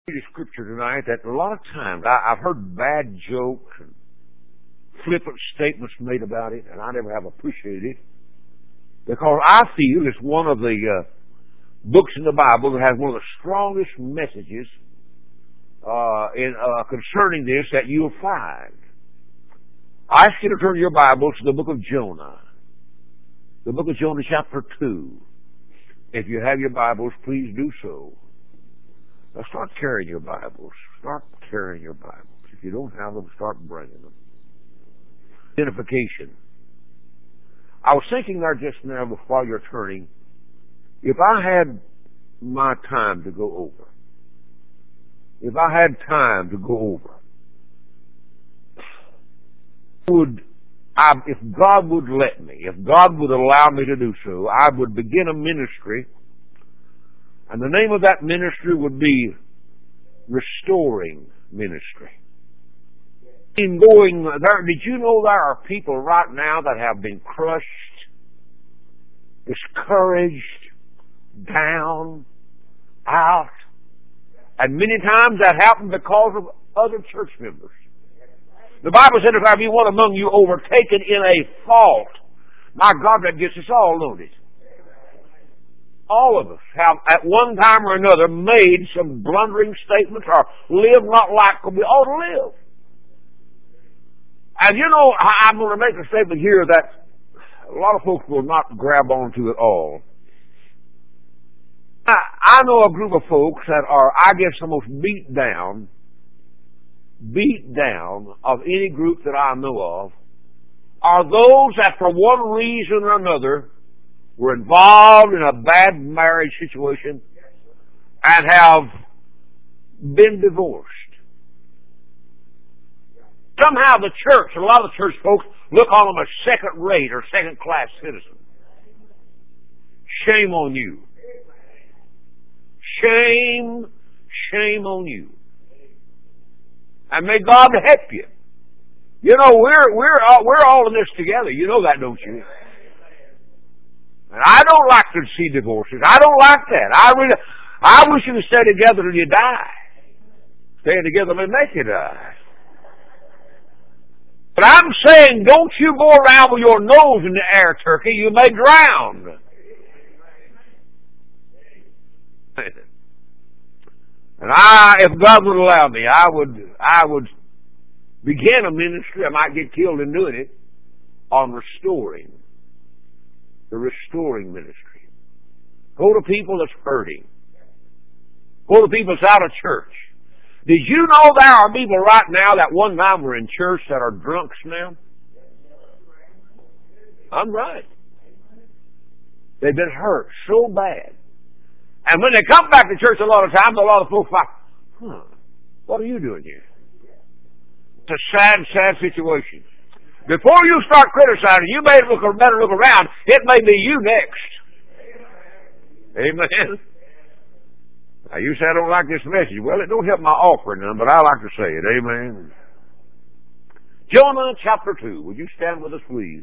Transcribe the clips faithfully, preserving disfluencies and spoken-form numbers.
The scripture tonight that a lot of times I, I've heard bad jokes and flippant statements made about it, and I never have appreciated it because I feel it's one of the uh, books in the Bible that has one of the strongest messages uh, in uh, concerning this that you'll find. I ask you to turn your Bibles to the book of Jonah, the book of Jonah, chapter two. If you have your Bibles, please do so. Now start carrying your Bibles. Start carrying your Bibles. If you don't have them, start bringing them. Identification. I was thinking there just now while you're turning, if I had my time to go over, if I had time to go over, would I, if God would let me, if God would allow me to do so, I would begin a ministry. And the name of that ministry would be Restoring Ministry. In going there, did you know there are people right now that have been crushed, discouraged, down, out, and many times that happened because of other church members. The Bible said, if there be one among you overtaken in a fault, my God, that gets us all loaded. All of us have, at one time or another, made some blundering statements or lived not like we ought to live. And you know, I'm going to make a statement here that a lot of folks will not grab onto at all. I, I know a group of folks that are, I guess, the most beat down, beat down of any group that I know of, are those that for one reason or another were involved in a bad marriage situation and have been divorced. Somehow the church, a lot of the church folks, look on them as second-rate or second-class citizens. Shame on you. Shame, shame on you. And may God help you. You know, we're we're all, we're all in this together. You know that, don't you? And I don't like to see divorces. I don't like that. I really, I wish you would stay together till you die. Staying together may make you die. But I'm saying, don't you go around with your nose in the air, turkey. You may drown. And I, if God would allow me, I would, I would begin a ministry. I might get killed in doing it on restoring. The restoring ministry. Go to people that's hurting. Go to people that's out of church. Did you know there are people right now that one time were in church that are drunks now? I'm right. They've been hurt so bad. And when they come back to church a lot of times, a lot of folks like, huh, what are you doing here? It's a sad, sad situation. Before you start criticizing, you may look, better look around. It may be you next. Amen. Now, you say I don't like this message. Well, it don't help my offering none, but I like to say it. Amen. Jonah chapter two. Would you stand with us, please?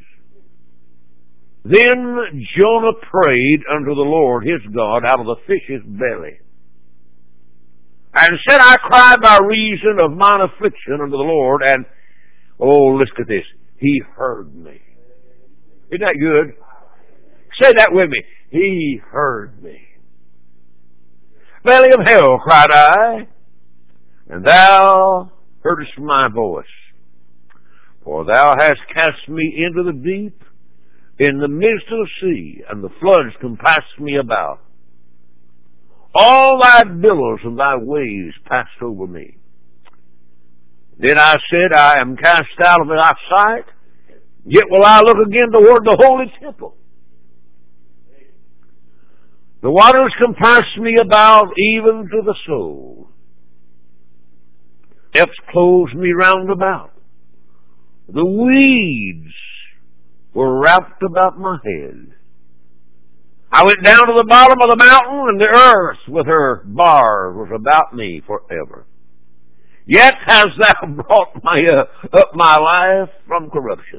Then Jonah prayed unto the Lord his God out of the fish's belly, and said, I cried by reason of mine affliction unto the Lord, and, oh, listen to this. He heard me. Isn't that good? Say that with me. He heard me. Belly of hell, cried I, and thou heardest my voice. For thou hast cast me into the deep, in the midst of the sea, and the floods compassed me about. All thy billows and thy waves passed over me. Then I said, I am cast out of thy sight, yet will I look again toward the holy temple. The waters compassed me about, even to the soul. Depths closed me round about. The weeds were wrapped about my head. I went down to the bottom of the mountain, and the earth with her bars was about me forever. Yet hast thou brought my, uh, up my life from corruption.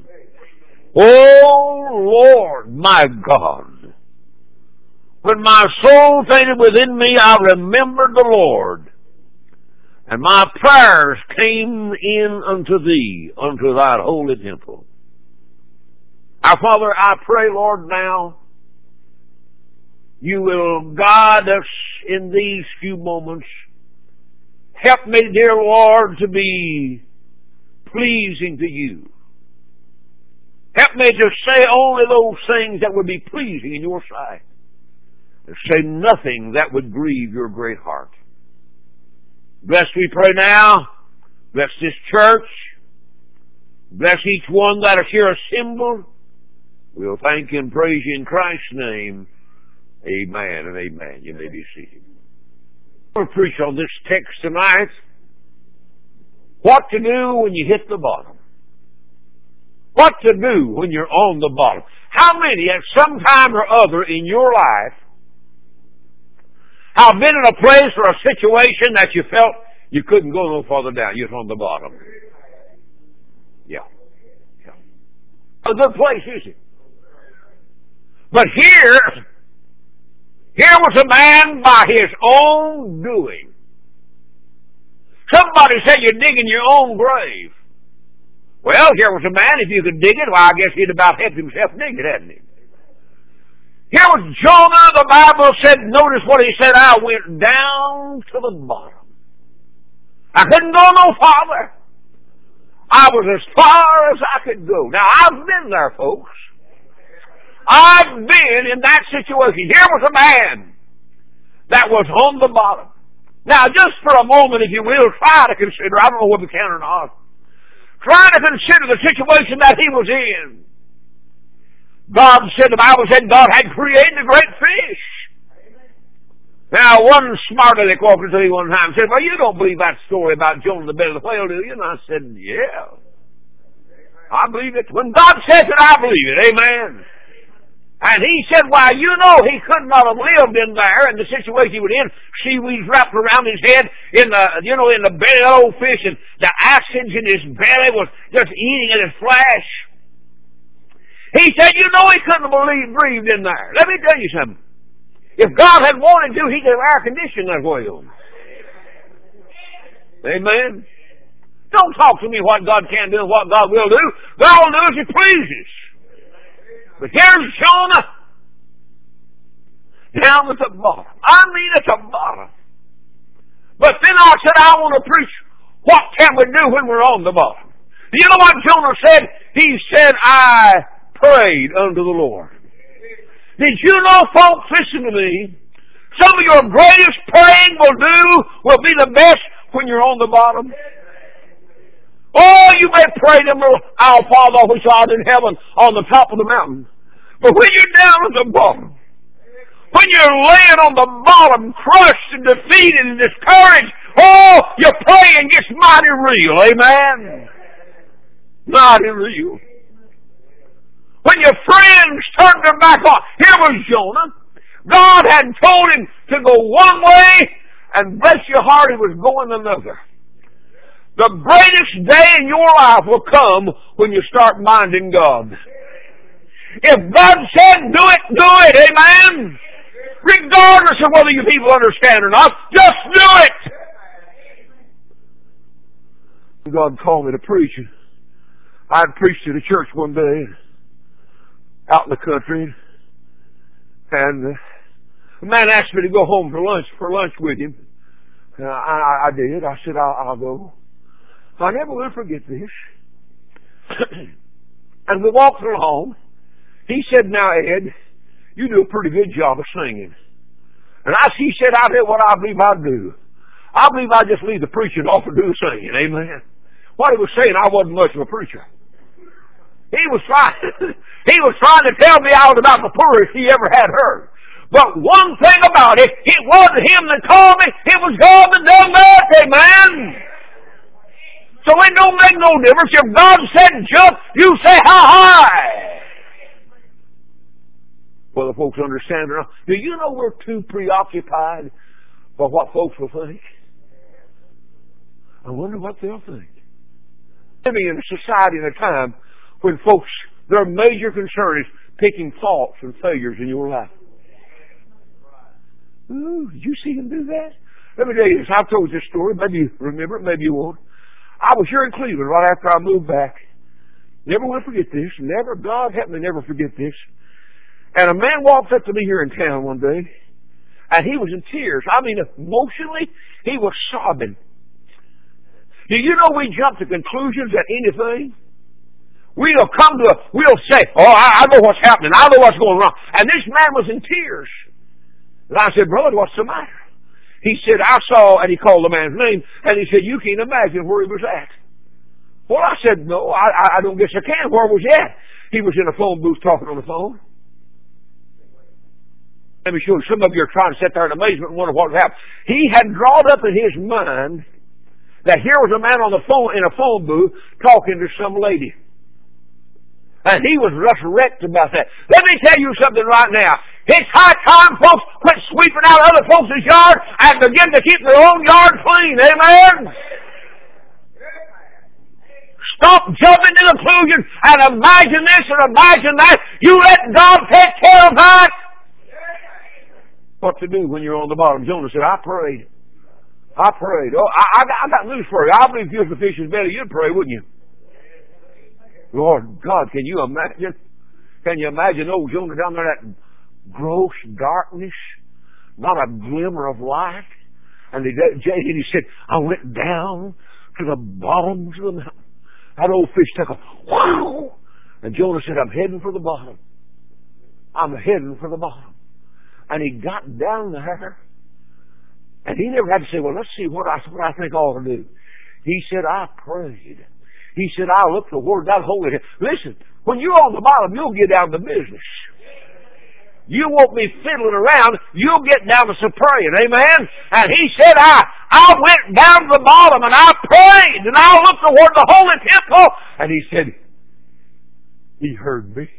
O Lord, my God, when my soul fainted within me, I remembered the Lord, And my prayers came in unto thee, unto thy holy temple. Our Father, I pray, Lord, now, you will guide us in these few moments. Help me, dear Lord, to be pleasing to you. Help me to say only those things that would be pleasing in your sight. And say nothing that would grieve your great heart. Bless, we pray now. Bless this church. Bless each one that is here assembled. We'll thank you and praise you in Christ's name. Amen and amen. You may be seated. I'm going to preach on this text tonight. What to do when you hit the bottom. What to do when you're on the bottom. How many at some time or other in your life have been in a place or a situation that you felt you couldn't go no farther down? You're on the bottom. Yeah. yeah. A good place, is it? But here, here was a man by his own doing. Somebody said you're digging your own grave. Well, here was a man, if you could dig it, well, I guess he'd about helped himself dig it, hadn't he? Here was Jonah, the Bible said, notice what he said, I went down to the bottom. I couldn't go no farther. I was as far as I could go. Now, I've been there, folks. I've been in that situation. Here was a man that was on the bottom. Now, just for a moment, if you will, try to consider, I don't know whether we can or not, try to consider the situation that he was in. God said, the Bible said God had created a great fish. Now, one smart aleck walked into me one time and said, well, you don't believe that story about Jonah the belly of the whale, do you? And I said, yeah. I believe it. When God says it, I believe it. Amen. And he said, why, you know, he could not have lived in there in the situation he was in. Seaweeds wrapped around his head, in the, you know, in the belly of the old fish, and the acids in his belly was just eating at his flesh. He said, you know, he couldn't have believed, breathed in there. Let me tell you something. If God had wanted to, he could have air conditioned that whale. Amen. Don't talk to me what God can do and what God will do. God will do as he pleases. But here's Jonah down at the bottom. I mean at the bottom. But then I said, I want to preach what can we do when we're on the bottom. You know what Jonah said? He said, I prayed unto the Lord. Did you know, folks, listen to me, some of your greatest praying will do, will be the best when you're on the bottom. Oh, you may pray them little, our Father which art in heaven, on the top of the mountain. But when you're down at the bottom, when you're laying on the bottom, crushed and defeated and discouraged, oh, your praying gets mighty real. Amen? Mighty real. When your friends turned their back on, here was Jonah. God had told him to go one way, and bless your heart, he was going another. The greatest day in your life will come when you start minding God. If God said do it, do it, amen? Regardless of whether you people understand or not, just do it. God called me to preach. I'd preached to the church one day out in the country, and uh, a man asked me to go home for lunch for lunch with him. Uh, I, I did. I said, I'll, I'll go. I never will forget this. And we walked along. He said, now, Ed, you do a pretty good job of singing. And I, he said, I did what I believe I'd do. I believe I just leave the preaching off and do the singing. Amen. What he was saying, I wasn't much of a preacher. He was trying, he was trying to tell me I was about the poorest he ever had heard. But one thing about it, it wasn't him that called me, it was God that done that, amen. So it don't make no difference. If God said jump, you say how high. Whether folks understand or not. Do you know we're too preoccupied by what folks will think? I wonder what they'll think. Living in a society and a time when folks, their major concern is picking faults and failures in your life. Ooh, did you see him do that? Let me tell you this. I've told this story. Maybe you remember it. Maybe you won't. I was here in Cleveland right after I moved back. Never will forget this. Never. God help me never forget this. And a man walked up to me here in town one day, and he was in tears. I mean, emotionally, he was sobbing. Do you know we jump to conclusions at anything? We'll come to a, we'll say, oh, I, I know what's happening. I know what's going wrong. And this man was in tears. And I said, brother, what's the matter? He said, I saw, and he called the man's name, and he said, you can't imagine where he was at. Well, I said, no, I, I don't guess I can. Where was he at? He was in a phone booth talking on the phone. Let me show you. Some of you are trying to sit there in amazement and wonder what happened. He had drawn up in his mind that here was a man on the phone in a phone booth talking to some lady. And he was just wrecked about that. Let me tell you something right now. It's high time folks quit sweeping out other folks' yard and begin to keep their own yard clean. Amen? Stop jumping to conclusions and imagine this and imagine that. You let God take care of that. What to do when you're on the bottom? Jonah said, I prayed. I prayed. Oh, I, I, got, I got news for you. I believe if you was the fish's belly, you'd pray, wouldn't you? Lord God, can you imagine? Can you imagine old Jonah down there in that gross darkness? Not a glimmer of light. And he, he said, I went down to the bottoms of the mountain. That old fish took a wow. And Jonah said, I'm heading for the bottom. I'm heading for the bottom. And he got down there. And he never had to say, well, let's see what I, what I think I ought to do. He said, I prayed. He said, I looked the Word God holy. Listen, when you're on the bottom, you'll get down to business. You won't be fiddling around. You'll get down to some praying. Amen? And he said, I, I went down to the bottom and I prayed and I looked toward the holy temple. And he said, he heard me.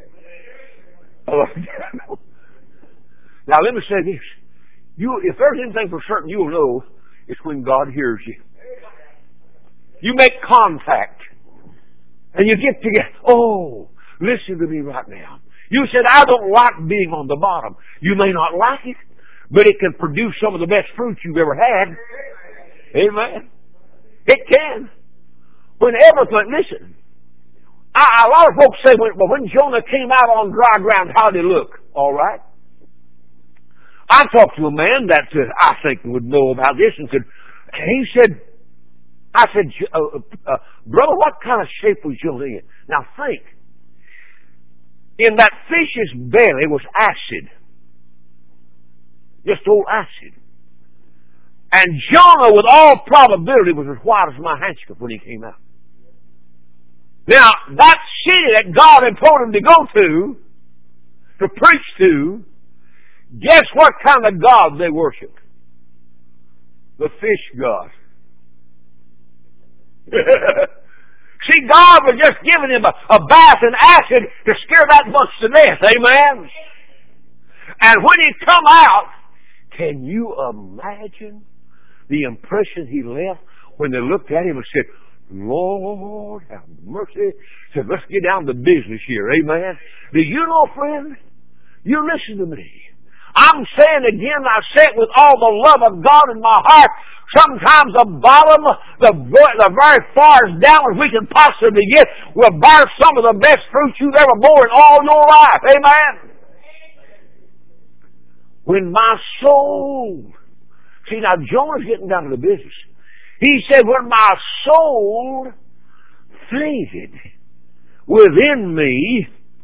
Now let me say this. You, if there's anything for certain you'll know, it's when God hears you. You make contact. And you get together. Oh, listen to me right now. You said, I don't like being on the bottom. You may not like it, but it can produce some of the best fruit you've ever had. Amen. It can. When everything, listen, I, a lot of folks say, well, when Jonah came out on dry ground, how did he look? All right. I talked to a man that uh, I think would know about this and said, he said, I said, uh, uh, brother, what kind of shape was Jonah in? Now think. In that fish's belly was acid. Just old acid. And Jonah, with all probability, was as white as my handkerchief when he came out. Now, that city that God had told him to go to, to preach to, guess what kind of God they worshiped? The fish god. See, God was just giving him a, a bath in acid to scare that bunch to death. Amen? And when he come out, can you imagine the impression he left when they looked at him and said, Lord, have mercy. Said, let's get down to business here. Amen? Do you know, friend? You listen to me. I'm saying again, I say it with all the love of God in my heart. Sometimes the bottom, the, the very farthest down as we can possibly get, will bear some of the best fruit you've ever borne all your life. Amen? When my soul... See, now Jonah's getting down to the business. He said, when my soul fainted within me,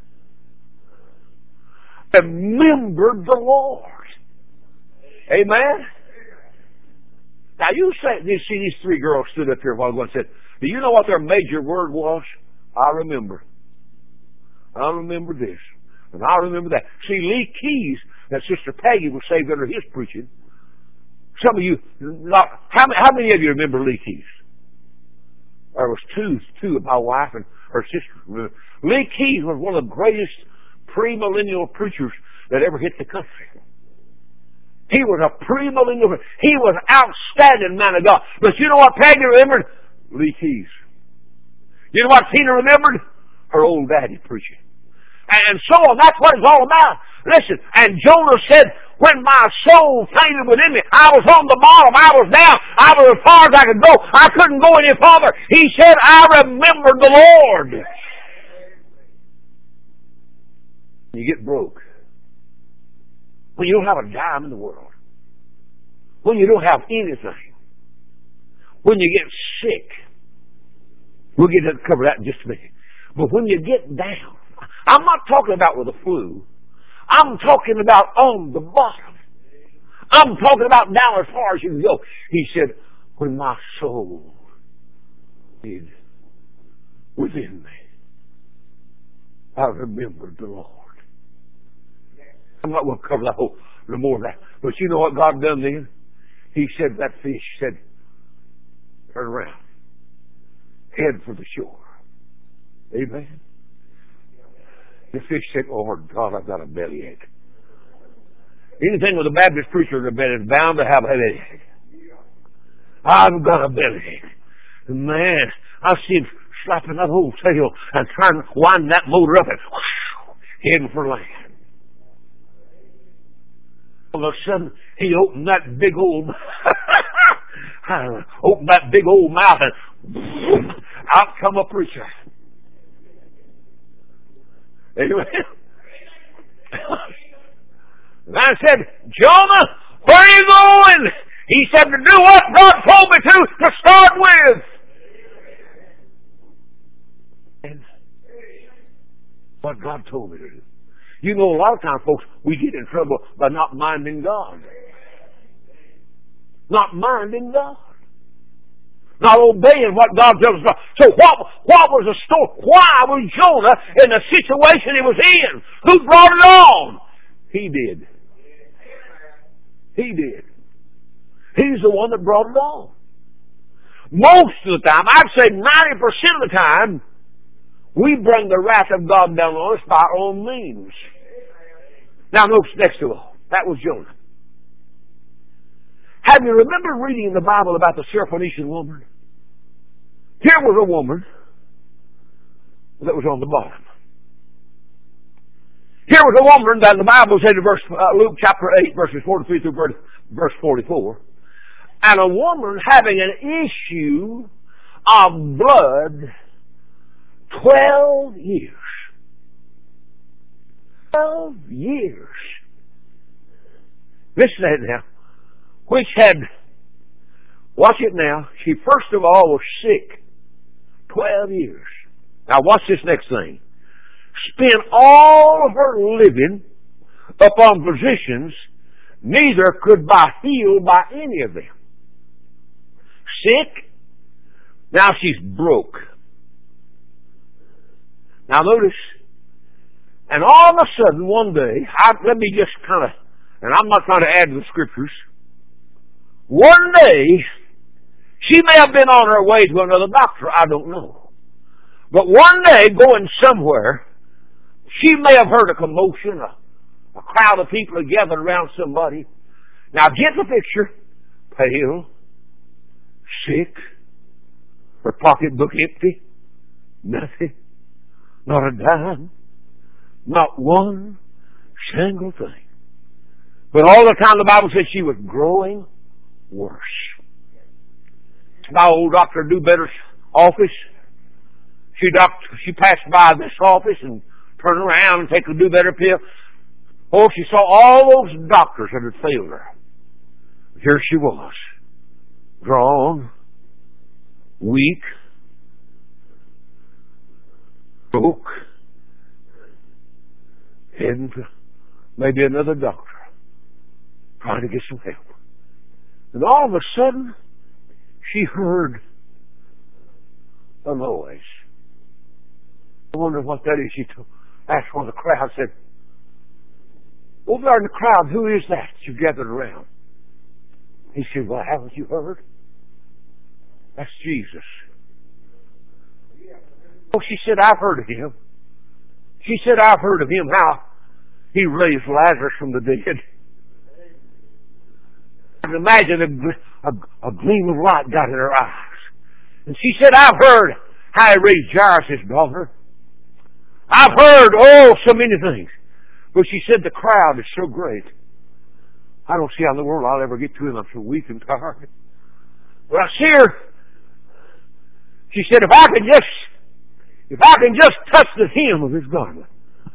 remembered the Lord. Amen? Now you say, you see these three girls stood up here a while ago and said, do you know what their major word was? I remember. I remember this. And I remember that. See, Lee Keys, that Sister Peggy was saved under his preaching. Some of you, not, how, how many of you remember Lee Keys? There was two, two of my wife and her sister. Lee Keys was one of the greatest premillennial preachers that ever hit the country. He was a premillennial. He was an outstanding man of God. But you know what Peggy remembered? Lee Keys. You know what Tina remembered? Her old daddy preaching. And so on. That's what it's all about. Listen, and Jonah said, when my soul fainted within me, I was on the bottom, I was down, I was as far as I could go, I couldn't go any farther. He said, I remembered the Lord. You get broke. When you don't have a dime in the world. When you don't have anything. When you get sick. We'll get to cover that in just a minute. But when you get down, I'm not talking about with the flu. I'm talking about on the bottom. I'm talking about down as far as you can go. He said, when my soul is within me, I remembered the Lord. I'm not going to cover that whole, no more of that. But you know what God done then? He said, that fish said, turn around. Head for the shore. Amen. The fish said, oh God, I've got a bellyache. Anything with a Baptist preacher in the bed is bound to have a headache. I've got a bellyache. Man, I see him slapping that whole tail and trying to wind that motor up and whoosh, heading for land. All of a sudden, he opened that big old, opened that big old mouth and out come a preacher. Amen. And I said, Jonah, where are you going? He said, to do what God told me to, to start with. And what God told me to do. You know, a lot of times, folks, we get in trouble by not minding God. Not minding God. Not obeying what God tells us. So what, what was the story? Why was Jonah in the situation he was in? Who brought it on? He did. He did. He's the one that brought it on. Most of the time, I'd say ninety percent of the time, we bring the wrath of God down on us by our own means. Now notice next to all, that was Jonah. Have you remembered reading in the Bible about the Syrophoenician woman? Here was a woman that was on the bottom. Here was a woman that the Bible said in verse, uh, Luke chapter eight, verses forty-three through verse forty-four, and a woman having an issue of blood twelve years. Twelve years. Listen to it now. Which had, watch it now, she first of all was sick. Twelve years. Now watch this next thing. Spent all her living upon physicians, neither could buy healed by any of them. Sick. Now she's broke. Now notice, and all of a sudden one day, I, let me just kind of, and I'm not trying to add to the scriptures, one day, she may have been on her way to another doctor, I don't know. But one day, going somewhere, she may have heard a commotion, a, a crowd of people are gathered around somebody. Now get the picture. Pale, sick, her pocketbook empty, nothing, not a dime, not one single thing. But all the time the Bible said she was growing worse. My old Doctor Newbetter's office, she doc, she passed by this office and turned around and take a Do Better pill. Oh, she saw all those doctors that had failed her. Here she was, drawn, weak, broke, heading to maybe another doctor, trying to get some help. And all of a sudden, she heard a noise. I wonder what that is. She asked one of the crowd, said, over there in the crowd, who is that you gathered around? He said, well, haven't you heard? That's Jesus. Oh, she said, I've heard of him. She said, I've heard of him, how he raised Lazarus from the dead. Imagine a, a, a gleam of light got in her eyes. And she said, I've heard how he raised Jairus' daughter. I've heard, oh, so many things. But she said, the crowd is so great. I don't see how in the world I'll ever get to him. I'm so weak and tired. But I see her. She said, if I can just, if I can just touch the hem of his garment.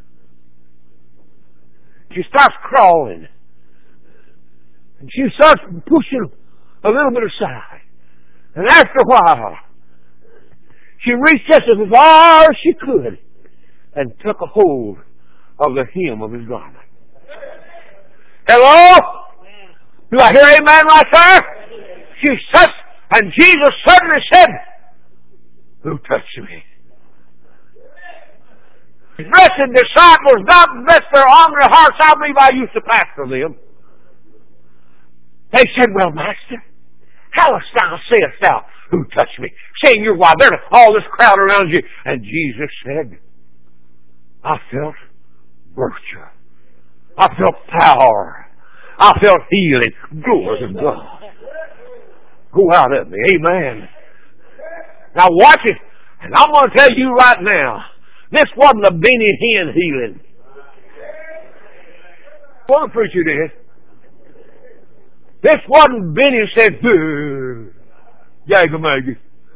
She starts crawling. And she starts pushing a little bit aside. And after a while, she reached just as far as she could and took a hold of the hem of his garment. Hello? Do I hear amen right there? She touched, and Jesus suddenly said, who touched me? Blessed disciples, God bless their arm and their hearts. I believe I used to pastor them. They said, well, Master, how thou sayest thou, who touched me? Saying you're why there's all this crowd around you. And Jesus said, I felt virtue. I felt power. I felt healing. Glory to God. Go out at me. Amen. Now watch it. And I'm going to tell you right now, this wasn't a Benny Hinn healing. What the preacher did. This wasn't Benny said, Jagger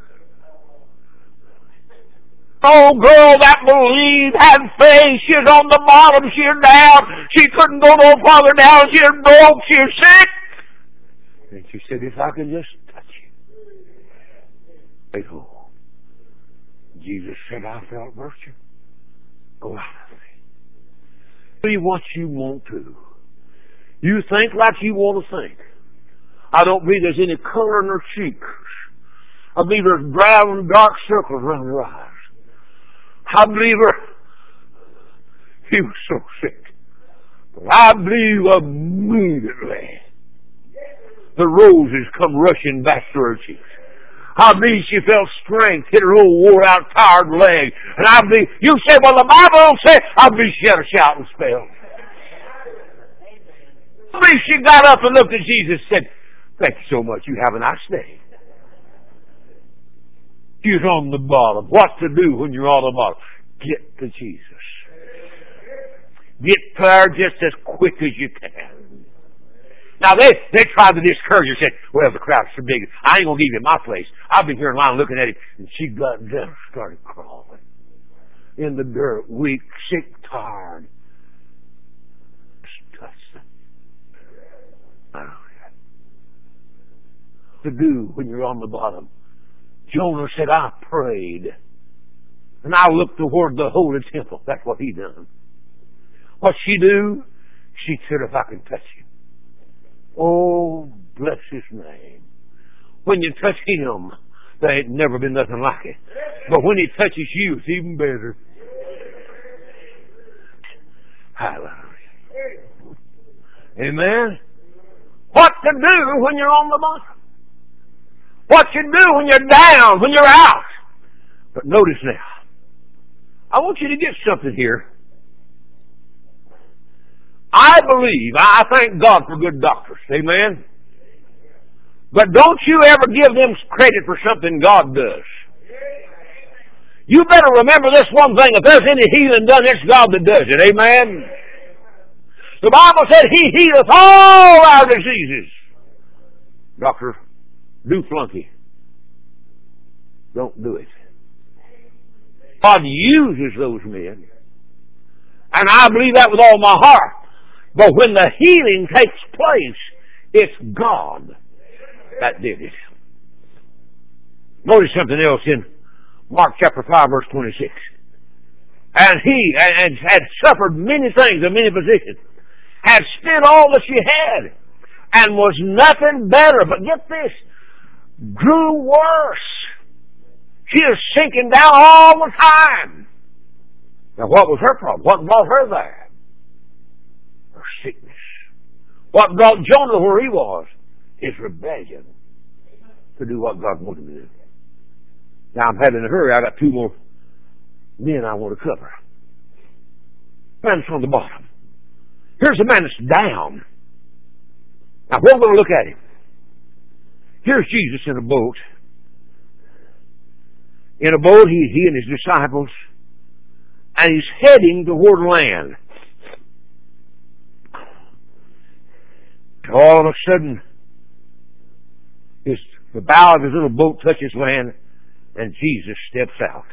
Oh, girl that believed, had faith, she's on the bottom, she's down, she couldn't go no farther down, she's broke, she's sick. And she said, if I could just touch you. Wait, oh. Jesus said, I felt virtue. Go out of me. Be what you want to. You think like you want to think. I don't believe there's any color in her cheeks. I believe there's brown and dark circles around her eyes. I believe her. He was so sick. But I believe immediately the roses come rushing back to her cheeks. I believe she felt strength hit her old wore out tired leg. And I believe, you say, well the Bible don't say, I believe she had a shouting spell. I believe she got up and looked at Jesus and said, thank you so much, you have a nice day. She's on the bottom. What to do when you're on the bottom? Get to Jesus. Get there just as quick as you can. Now they they tried to discourage her, said, well, the crowd's so big, I ain't gonna give you my place. I've been here in line looking at him. And she got down and started crawling. In the dirt, weak, sick, tired. Just touch them. I don't know. To do when you're on the bottom. Jonah said, I prayed. And I looked toward the holy temple. That's what he done. What she do? She said, if I can touch him. Oh, bless his name. When you touch him, there ain't never been nothing like it. But when he touches you, it's even better. Hallelujah. Amen. What to do when you're on the bottom. What you do when you're down, when you're out. But notice now, I want you to get something here. I believe, I thank God for good doctors. Amen? But don't you ever give them credit for something God does. You better remember this one thing. If there's any healing done, it's God that does it. Amen? The Bible said He healeth all our diseases. Doctor, do flunky. Don't do it. God uses those men. And I believe that with all my heart. But when the healing takes place, it's God that did it. Notice something else in Mark chapter five, verse twenty-six. And he and had suffered many things of many physicians, had spent all that she had, and was nothing better. But get this, grew worse. She is sinking down all the time. Now what was her problem? What brought her there? Her sickness. What brought Jonah where he was? His rebellion to do what God wanted him to do. Now I'm having a hurry. I got two more men I want to cover. Man's on the bottom. Here's a man that's down. Now we're going to look at him. Here's Jesus in a boat. In a boat, he, he and his disciples, and he's heading toward land. All of a sudden, his, the bow of his little boat touches land, and Jesus steps out.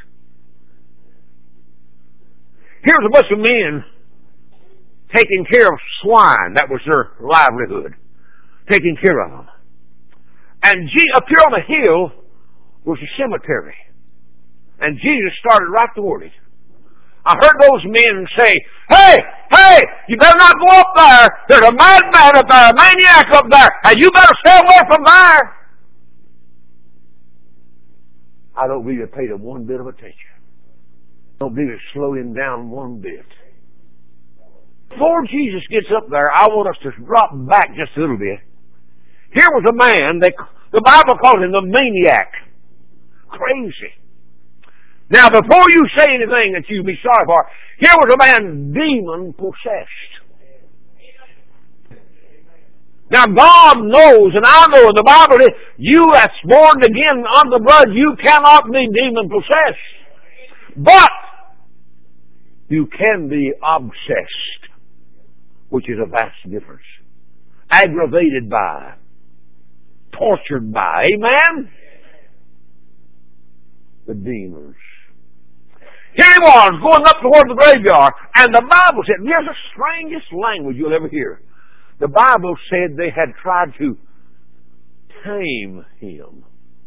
Here's a bunch of men taking care of swine. That was their livelihood. Taking care of them. And up here on the hill was a cemetery. And Jesus started right toward it. I heard those men say, hey, hey, you better not go up there. There's a madman up there, a maniac up there, and you better stay away from there. I don't believe it paid him one bit of attention. I don't believe it slowed him down one bit. Before Jesus gets up there, I want us to drop back just a little bit. Here was a man, they, the Bible calls him the maniac. Crazy. Now, before you say anything that you'd be sorry for, here was a man demon-possessed. Now, God knows, and I know in the Bible, that you that's born again of the blood, you cannot be demon-possessed. But you can be obsessed, which is a vast difference. Aggravated by, tortured by. Amen? The demons. Here he was, going up toward the graveyard, and the Bible said, here's the strangest language you'll ever hear. The Bible said they had tried to tame him.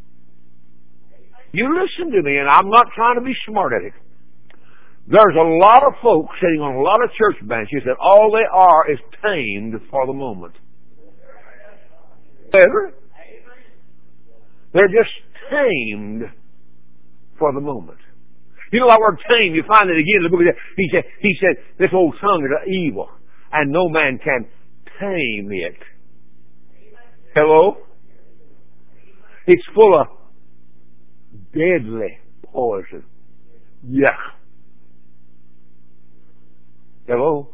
You listen to me, and I'm not trying to be smart at it. There's a lot of folks sitting on a lot of church benches that all they are is tamed for the moment. They're just tamed for the moment. You know that word tame, you find it again in the book of He said, he said, this old tongue is evil, and no man can tame it. Hello? It's full of deadly poison. Yeah. Hello?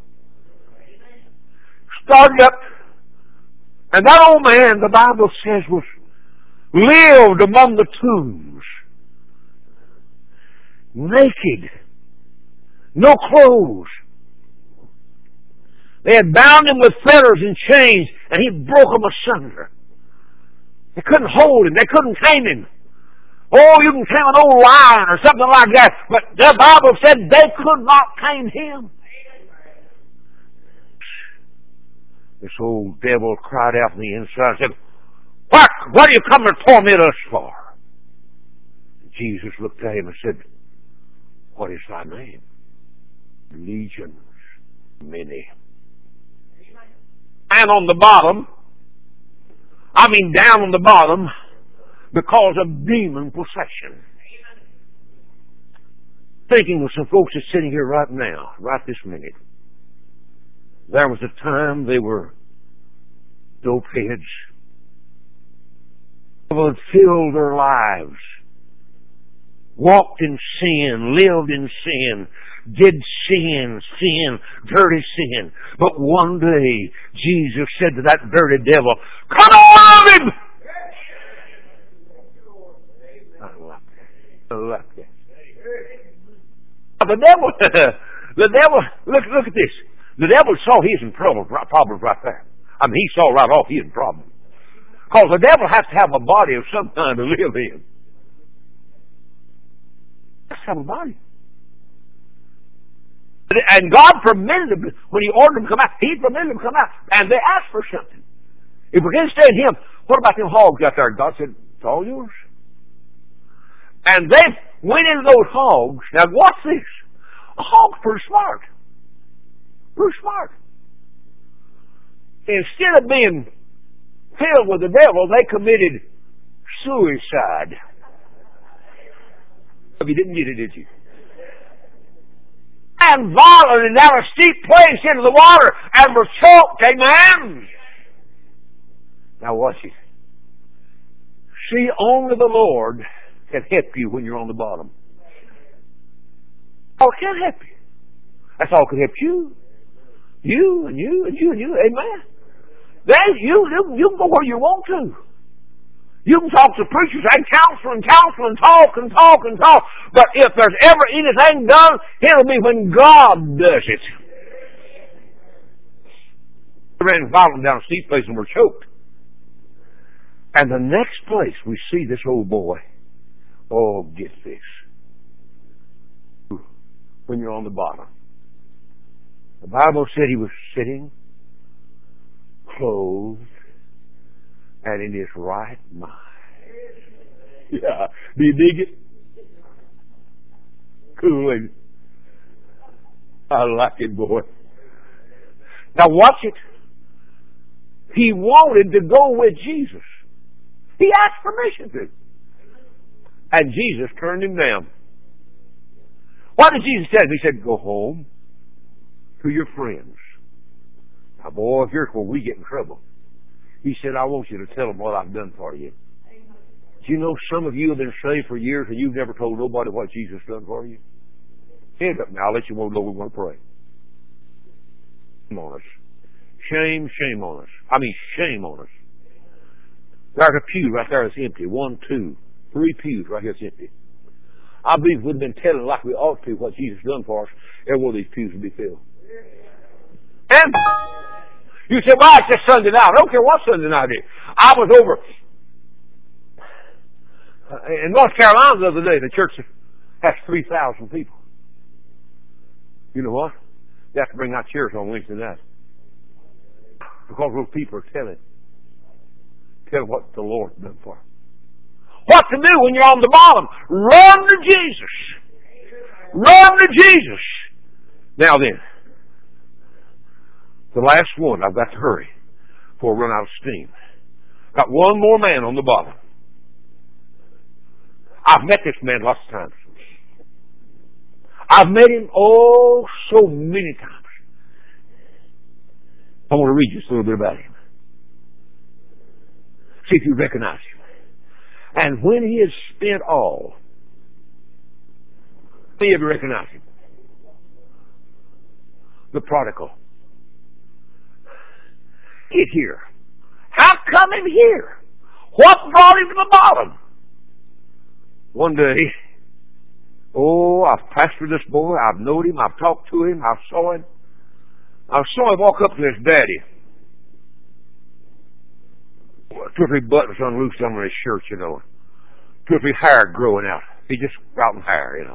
Started up, and that old man, the Bible says, was lived among the tombs. Naked. No clothes. They had bound him with fetters and chains, and he broke them asunder. They couldn't hold him. They couldn't tame him. Oh, you can tame an old lion or something like that, but the Bible said they could not tame him. This old devil cried out from the inside and said, What? What are you coming to torment us for? Jesus looked at him and said, What is thy name? Legions, many. And on the bottom, I mean down on the bottom, because of demon possession. Thinking of some folks that's sitting here right now, right this minute. There was a time they were dope heads. They had filled their lives. Walked in sin, lived in sin, did sin, sin, dirty sin. But one day, Jesus said to that dirty devil, Come on of him! I love that. I love that. The devil, the devil, look, look at this. The devil saw he was in problems, problems right there. I mean, he saw right off he was in problems. Because the devil has to have a body of some kind to live in. He has to have a body. And God permitted them, when He ordered them to come out, He permitted them to come out. And they asked for something. If we didn't stay in Him, what about them hogs out there? God said, it's all yours. And they went into those hogs. Now, what's this? A hog's pretty smart. Pretty smart. Instead of being filled with the devil, they committed suicide. You didn't get it, did you? And vomited down a steep place into the water and were choked. Amen? Now watch it. See, only the Lord can help you when you're on the bottom. Oh, can't help you. That's all can help you. You and you and you and you. Amen. Then you, you, you can go where you want to. You can talk to preachers and counsel and counsel and talk and talk and talk. But if there's ever anything done, it'll be when God does it. We ran violent down a steep place and were choked. And the next place we see this old boy. Oh, get this. When you're on the bottom. The Bible said he was sitting, clothed, and in his right mind. Yeah. Do you dig it? Cool, ain't it? I like it, boy. Now watch it. He wanted to go with Jesus. He asked permission to. And Jesus turned him down. What did Jesus say? He said, go home to your friends. Now, boy, here's where we get in trouble. He said, I want you to tell them what I've done for you. Do you know some of you have been saved for years and you've never told nobody what Jesus done for you? Hand up now. I'll let you know we want to pray. Shame on us. Shame, shame on us. I mean, shame on us. There's a pew right there that's empty. One, two, three pews right here that's empty. I believe if we'd been telling like we ought to what Jesus done for us, every one of these pews would be filled. And you say, well, it's just Sunday night. I don't care what Sunday night is. I was over in North Carolina the other day. The church has three thousand people. You know what? They have to bring out chairs on Wednesday night. Because those people are telling. Tell what the Lord done for them. What to do when you're on the bottom? Run to Jesus. Run to Jesus. Now then, the last one, I've got to hurry before I run out of steam. Got one more man on the bottom. I've met this man lots of times. I've met him oh so many times. I want to read just a little bit about him. See if you recognize him. And when he has spent all, do you ever recognize him? The prodigal. Get here. How come him here? What brought him to the bottom? One day, oh, I've pastored this boy. I've known him. I've talked to him. I saw him. I saw him walk up to his daddy. Two or three buttons unloosed under his shirt, you know. Two or three hair growing out. He just got in hair, you know.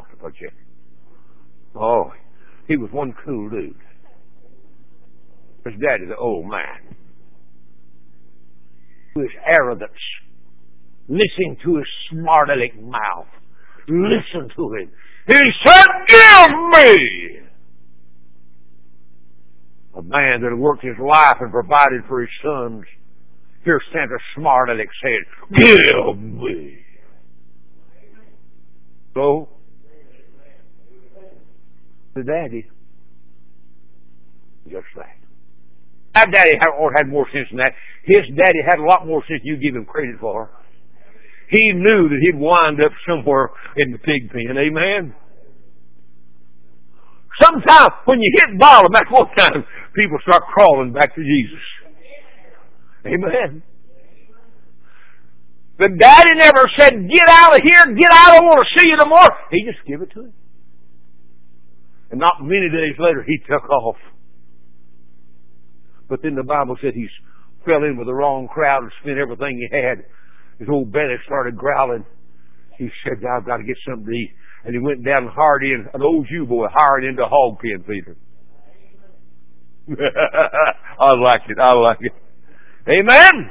Oh, he was one cool dude. His daddy's an old man. His arrogance. Listen to his smart aleck mouth. Listen to him. He said, give me! A man that had worked his life and provided for his sons. Here stands a smart aleck saying, give me. So, the daddy, just that. That daddy had, or had more sense than that. His daddy had a lot more sense than you give him credit for. He knew that he'd wind up somewhere in the pig pen. Amen? Sometimes when you hit bottom, that's one time people start crawling back to Jesus. Amen? The daddy never said, get out of here, get out, I don't want to see you no more. He just gave it to him. And not many days later, he took off. But then the Bible said he fell in with the wrong crowd and spent everything he had. His old belly started growling. He said, I've got to get something to eat. And he went down and hired in, an old Jew boy, hired into a hog pen feeder. I like it, I like it. Amen?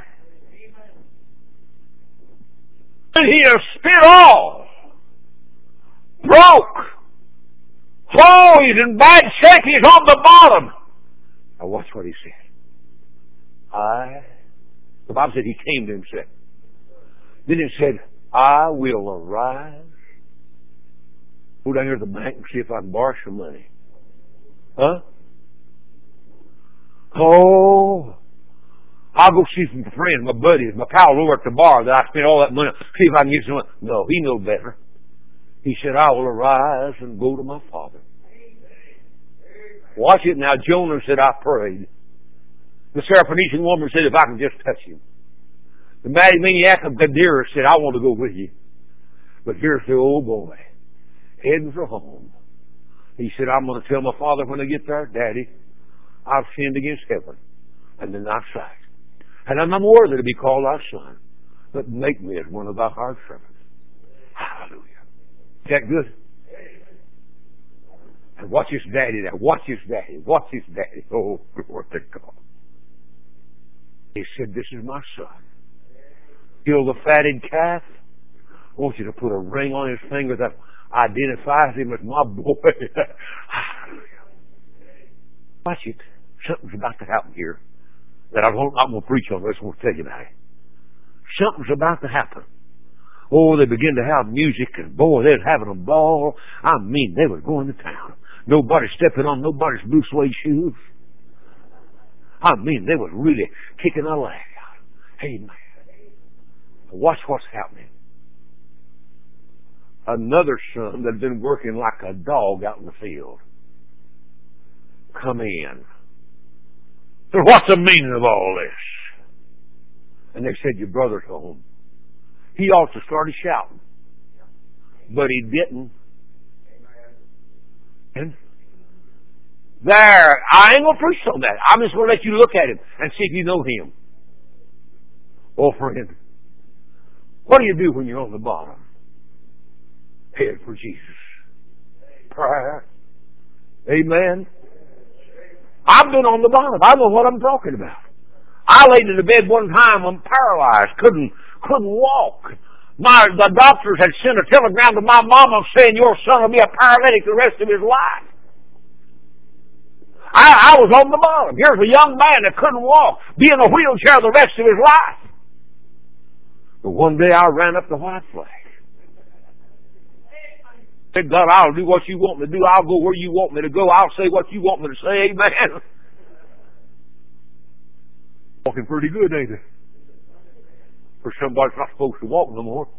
And he has spent all. Broke. Oh, he's in bad shape. He's on the bottom. Now watch what he said. I, the Bible said he came to himself. Then it said, I will arise. Go down here to the bank and see if I can borrow some money. Huh? Oh, I'll go see some friends, my buddies, my pals over at the bar that I spent all that money. See if I can get some money. No, he knew better. He said, I will arise and go to my father. Watch it now. Jonah said, I prayed. The Syrophoenician woman said, if I can just touch him. The maniac of Gadara said, I want to go with you. But here's the old boy, heading for home. He said, I'm going to tell my father when I get there, Daddy, I've sinned against heaven. and in thy sight. And I'm unworthy to be called thy son, but make me as one of thy hard servants. Hallelujah. Is that good? And watch his daddy now. Watch his daddy. Watch his daddy. Oh, glory to God. He said, this is my son. Kill the fatted calf. I want you to put a ring on his finger that identifies him as my boy. Hallelujah. Watch it. Something's about to happen here that I'm not going to preach on. I just want to tell you about it. Something's about to happen. Oh, they begin to have music, and boy, they're having a ball. I mean, they were going to town. Nobody stepping on nobody's blue suede shoes. I mean, they was really kicking a leg out. Amen. Watch what's happening. Another son that had been working like a dog out in the field come in. So what's the meaning of all this? And they said, your brother's home. He also started shouting. But he didn't. And there, I ain't going to preach on that. I'm just going to let you look at him and see if you know him. Oh, friend, what do you do when you're on the bottom? Head for Jesus. Prayer. Amen. I've been on the bottom. I know what I'm talking about. I laid in the bed one time. I'm paralyzed. Couldn't, couldn't walk. My, the doctors had sent a telegram to my mama saying your son will be a paralytic the rest of his life. I, I was on the bottom. Here's a young man that couldn't walk, be in a wheelchair the rest of his life. But one day I ran up the white flag. Said, God, I'll do what you want me to do. I'll go where you want me to go. I'll say what you want me to say. Amen. Walking pretty good, ain't it? For somebody's not supposed to walk no more.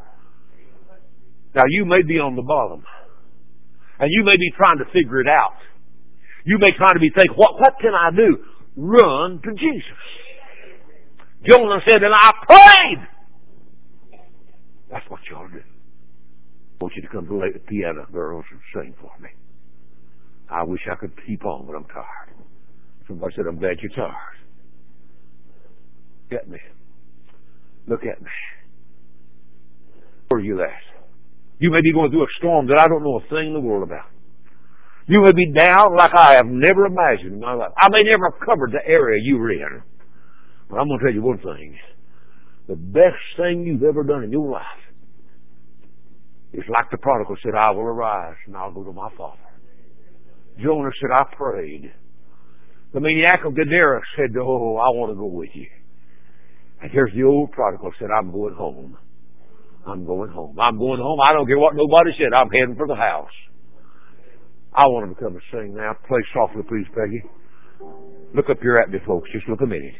Now, you may be on the bottom. And you may be trying to figure it out. You may try to be thinking, what, what can I do? Run to Jesus. Jonah said, and I prayed. That's what you ought to do. I want you to come play the piano, girls, and sing for me. I wish I could keep on, but I'm tired. Somebody said, I'm glad you're tired. Look at me. Look at me. Where are you at? You may be going through a storm that I don't know a thing in the world about. You may be down like I have never imagined in my life. I may never have covered the area you were in. But I'm going to tell you one thing. The best thing you've ever done in your life is like the prodigal said, I will arise and I'll go to my father. Jonah said, I prayed. The maniac of Gadara said, oh, I want to go with you. And here's the old prodigal said, I'm going home. I'm going home. I'm going home. I don't care what nobody said. I'm heading for the house. I want him to come and sing now. Play softly, please, Peggy. Look up here at me, folks. Just look a minute.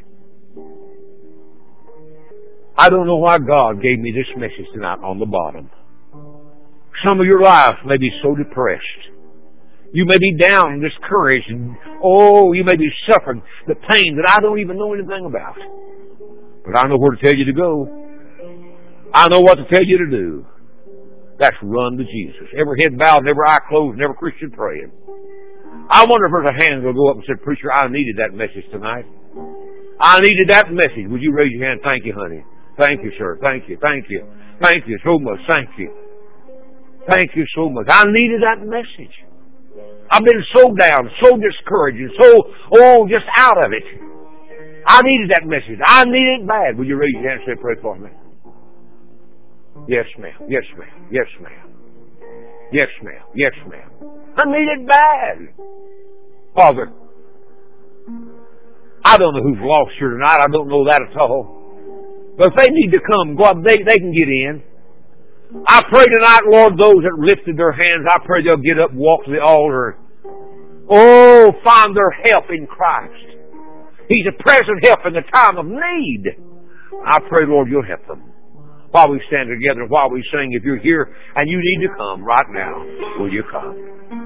I don't know why God gave me this message tonight on the bottom. Some of your lives may be so depressed. You may be down and discouraged. And, oh, you may be suffering the pain that I don't even know anything about. But I know where to tell you to go. I know what to tell you to do. That's run to Jesus. Every head bowed and every eye closed and every Christian praying. I wonder if there's a hand that'll go up and say, Preacher, I needed that message tonight. I needed that message. Would you raise your hand? Thank you, honey. Thank you, sir. Thank you. Thank you. Thank you so much. Thank you. Thank you so much. I needed that message. I've been so down, so discouraged, and so, oh, just out of it. I needed that message. I needed it bad. Would you raise your hand and say, pray for me? Yes, ma'am. Yes, ma'am. Yes, ma'am. Yes, ma'am. Yes, ma'am. I need it bad. Father, I don't know who's lost here tonight. I don't know that at all. But if they need to come, God, they, they can get in. I pray tonight, Lord, those that lifted their hands, I pray they'll get up and walk to the altar. Oh, find their help in Christ. He's a present help in the time of need. I pray, Lord, you'll help them. While we stand together, while we sing, if you're here and you need to come right now, will you come?